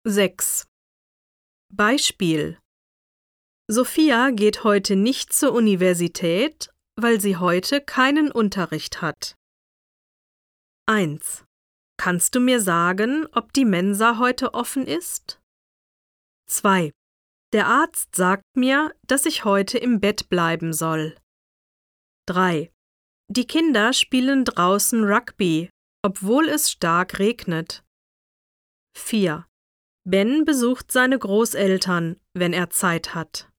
6. Beispiel: Sophia geht heute nicht zur Universität, weil sie heute keinen Unterricht hat. 1. Kannst du mir sagen, ob die Mensa heute offen ist? 2. Der Arzt sagt mir, dass ich heute im Bett bleiben soll. 3. Die Kinder spielen draußen Rugby, obwohl es stark regnet. 4. Ben besucht seine Großeltern, wenn er Zeit hat.